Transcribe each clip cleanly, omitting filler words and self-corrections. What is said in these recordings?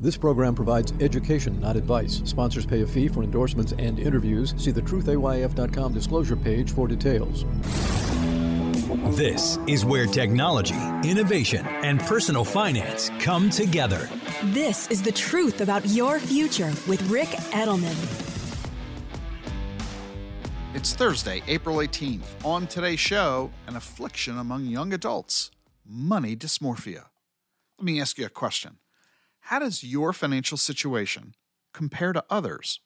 This program provides education, not advice. Sponsors pay a fee for endorsements and interviews. See the truthayf.com disclosure page for details. This is where technology, innovation, and personal finance come together. This is the truth about your future with Ric Edelman. It's Thursday, April 18th. On today's show, an affliction among young adults, money dysmorphia. Let me ask you a question. How does your financial situation compare to others?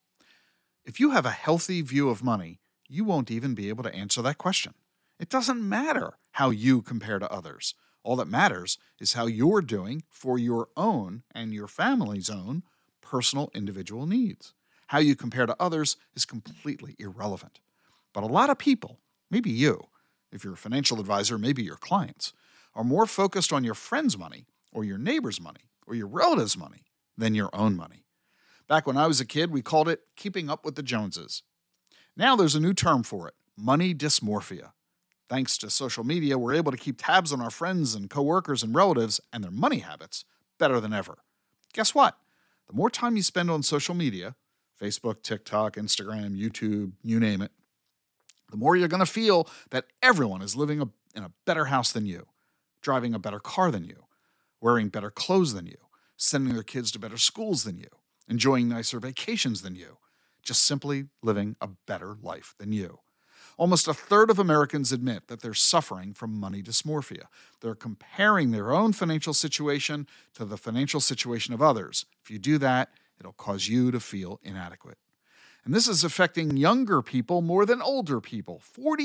If you have a healthy view of money, you won't even be able to answer that question. It doesn't matter how you compare to others. All that matters is how you're doing for your own and your family's own personal individual needs. How you compare to others is completely irrelevant. But a lot of people, maybe you, if you're a financial advisor, maybe your clients, are more focused on your friend's money or your neighbor's money or your relative's money than your own money. Back when I was a kid, we called it keeping up with the Joneses. Now there's a new term for it, money dysmorphia. Thanks to social media, we're able to keep tabs on our friends and coworkers and relatives and their money habits better than ever. Guess what? The more time you spend on social media, Facebook, TikTok, Instagram, YouTube, you name it, the more you're going to feel that everyone is living in a better house than you, driving a better car than you, wearing better clothes than you, sending their kids to better schools than you, enjoying nicer vacations than you, just simply living a better life than you. Almost a third of Americans admit that they're suffering from money dysmorphia. They're comparing their own financial situation to the financial situation of others. If you do that, it'll cause you to feel inadequate. And this is affecting younger people more than older people.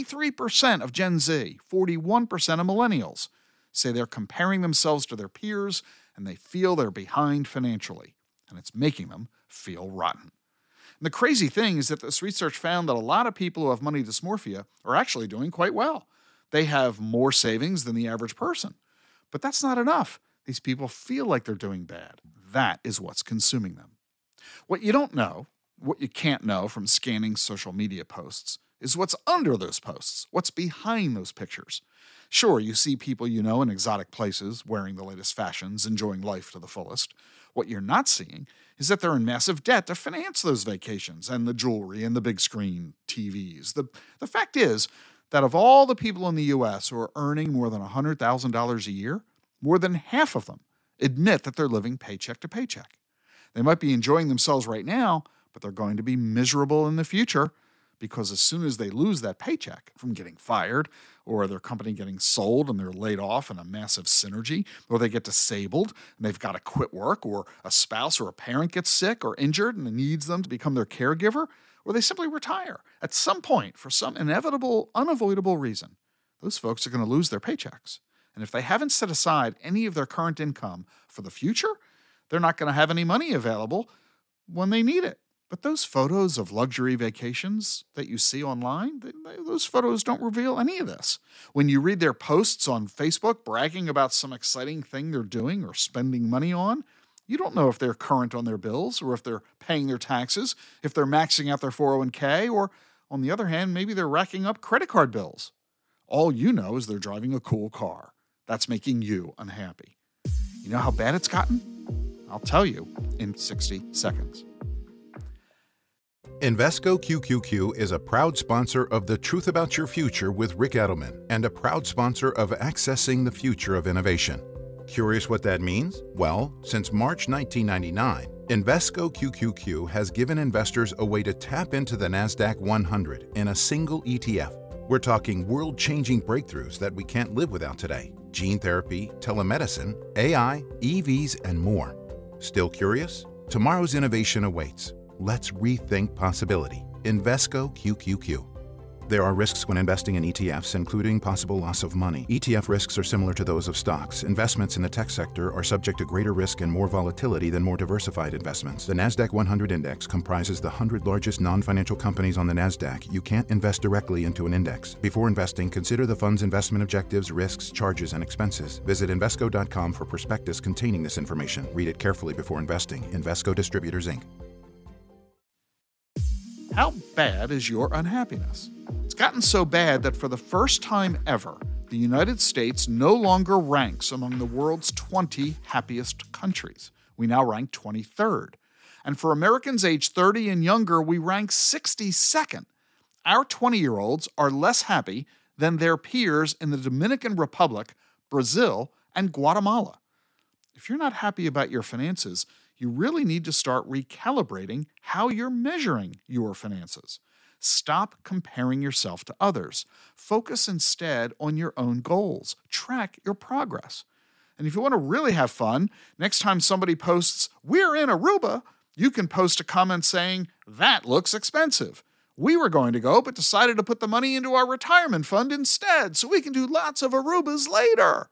43% of Gen Z, 41% of millennials say they're comparing themselves to their peers and they feel they're behind financially. And it's making them feel rotten. And the crazy thing is that this research found that a lot of people who have money dysmorphia are actually doing quite well. They have more savings than the average person. But that's not enough. These people feel like they're doing bad. That is what's consuming them. What you don't know, what you can't know from scanning social media posts, is what's under those posts, what's behind those pictures. Sure, you see people you know in exotic places, wearing the latest fashions, enjoying life to the fullest. What you're not seeing is that they're in massive debt to finance those vacations and the jewelry and the big screen TVs. The fact is that of all the people in the U.S. who are earning more than $100,000 a year, more than half of them admit that they're living paycheck to paycheck. They might be enjoying themselves right now, but they're going to be miserable in the future because as soon as they lose that paycheck from getting fired or their company getting sold and they're laid off in a massive synergy, or they get disabled and they've got to quit work, or a spouse or a parent gets sick or injured and needs them to become their caregiver, or they simply retire. At some point, for some inevitable, unavoidable reason, those folks are going to lose their paychecks. And if they haven't set aside any of their current income for the future, they're not going to have any money available when they need it. But those photos of luxury vacations that you see online, those photos don't reveal any of this. When you read their posts on Facebook bragging about some exciting thing they're doing or spending money on, you don't know if they're current on their bills or if they're paying their taxes, if they're maxing out their 401k, or on the other hand, maybe they're racking up credit card bills. All you know is they're driving a cool car. That's making you unhappy. You know how bad it's gotten? I'll tell you in 60 seconds. Invesco QQQ is a proud sponsor of The Truth About Your Future with Ric Edelman and a proud sponsor of Accessing the Future of Innovation. Curious what that means? Well, since March 1999, Invesco QQQ has given investors a way to tap into the NASDAQ 100 in a single ETF. We're talking world-changing breakthroughs that we can't live without today. Gene therapy, telemedicine, AI, EVs, and more. Still curious? Tomorrow's innovation awaits. Let's rethink possibility. Invesco QQQ. There are risks when investing in ETFs, including possible loss of money. ETF risks are similar to those of stocks. Investments in the tech sector are subject to greater risk and more volatility than more diversified investments. The NASDAQ 100 Index comprises the 100 largest non-financial companies on the NASDAQ. You can't invest directly into an index. Before investing, consider the fund's investment objectives, risks, charges, and expenses. Visit Invesco.com for prospectus containing this information. Read it carefully before investing. Invesco Distributors, Inc. How bad is your unhappiness? It's gotten so bad that for the first time ever, the United States no longer ranks among the world's 20 happiest countries. We now rank 23rd. And for Americans aged 30 and younger, we rank 62nd. Our 20-year-olds are less happy than their peers in the Dominican Republic, Brazil, and Guatemala. If you're not happy about your finances, you really need to start recalibrating how you're measuring your finances. Stop comparing yourself to others. Focus instead on your own goals. Track your progress. And if you want to really have fun, next time somebody posts, "We're in Aruba," you can post a comment saying, "That looks expensive. We were going to go, but decided to put the money into our retirement fund instead, so we can do lots of Arubas later."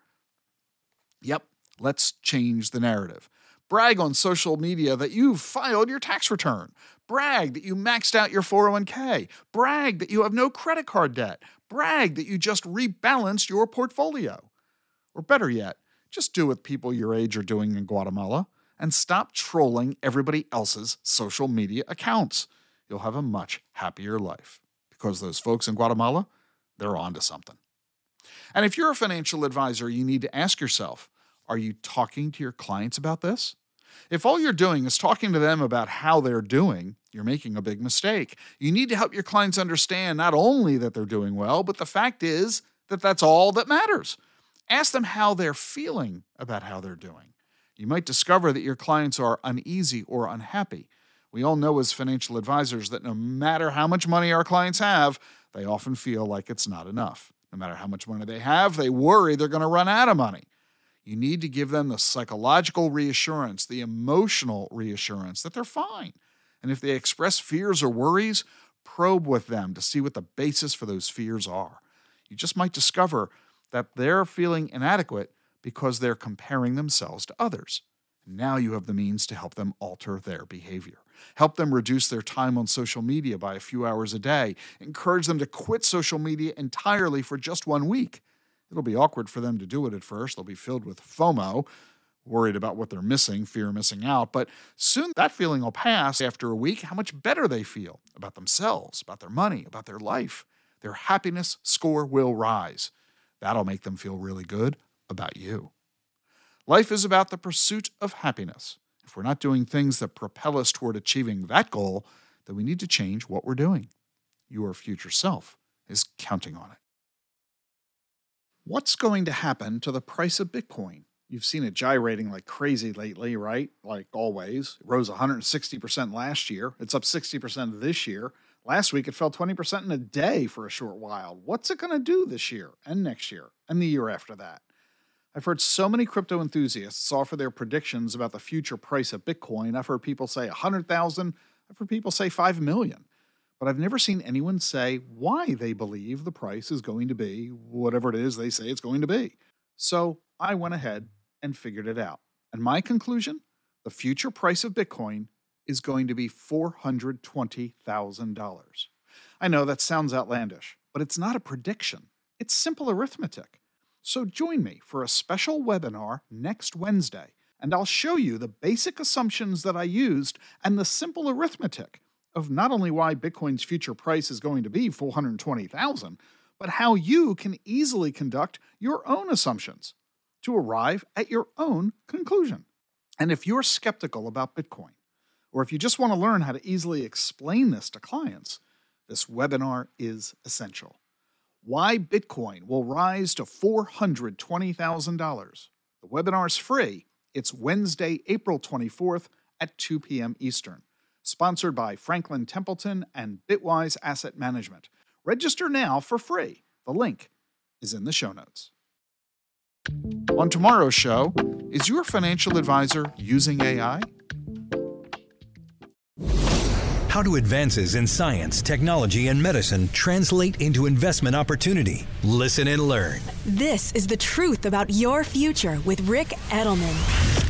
Yep, let's change the narrative. Brag on social media that you've filed your tax return. Brag that you maxed out your 401k. Brag that you have no credit card debt. Brag that you just rebalanced your portfolio. Or better yet, just do what people your age are doing in Guatemala and stop trolling everybody else's social media accounts. You'll have a much happier life because those folks in Guatemala, they're onto something. And if you're a financial advisor, you need to ask yourself, are you talking to your clients about this? If all you're doing is talking to them about how they're doing, you're making a big mistake. You need to help your clients understand not only that they're doing well, but the fact is that that's all that matters. Ask them how they're feeling about how they're doing. You might discover that your clients are uneasy or unhappy. We all know as financial advisors that no matter how much money our clients have, they often feel like it's not enough. No matter how much money they have, they worry they're going to run out of money. You need to give them the psychological reassurance, the emotional reassurance that they're fine. And if they express fears or worries, probe with them to see what the basis for those fears are. You just might discover that they're feeling inadequate because they're comparing themselves to others. Now you have the means to help them alter their behavior. Help them reduce their time on social media by a few hours a day. Encourage them to quit social media entirely for just 1 week. It'll be awkward for them to do it at first. They'll be filled with FOMO, worried about what they're missing, fear of missing out. But soon that feeling will pass. After a week, how much better they feel about themselves, about their money, about their life. Their happiness score will rise. That'll make them feel really good about you. Life is about the pursuit of happiness. If we're not doing things that propel us toward achieving that goal, then we need to change what we're doing. Your future self is counting on it. What's going to happen to the price of Bitcoin? You've seen it gyrating like crazy lately, right? Like always. It rose 160% last year. It's up 60% this year. Last week, it fell 20% in a day for a short while. What's it going to do this year and next year and the year after that? I've heard so many crypto enthusiasts offer their predictions about the future price of Bitcoin. I've heard people say 100,000. I've heard people say 5 million. But I've never seen anyone say why they believe the price is going to be whatever it is they say it's going to be. So I went ahead and figured it out. And my conclusion, the future price of Bitcoin is going to be $420,000. I know that sounds outlandish, but it's not a prediction. It's simple arithmetic. So join me for a special webinar next Wednesday, and I'll show you the basic assumptions that I used and the simple arithmetic of not only why Bitcoin's future price is going to be $420,000, but how you can easily conduct your own assumptions to arrive at your own conclusion. And if you're skeptical about Bitcoin, or if you just want to learn how to easily explain this to clients, this webinar is essential. Why Bitcoin will rise to $420,000. The webinar is free. It's Wednesday, April 24th at 2 p.m. Eastern. Sponsored by Franklin Templeton and Bitwise Asset Management. Register now for free. The link is in the show notes. On tomorrow's show, is your financial advisor using AI? How do advances in science, technology, and medicine translate into investment opportunity? Listen and learn. This is The Truth About Your Future with Ric Edelman.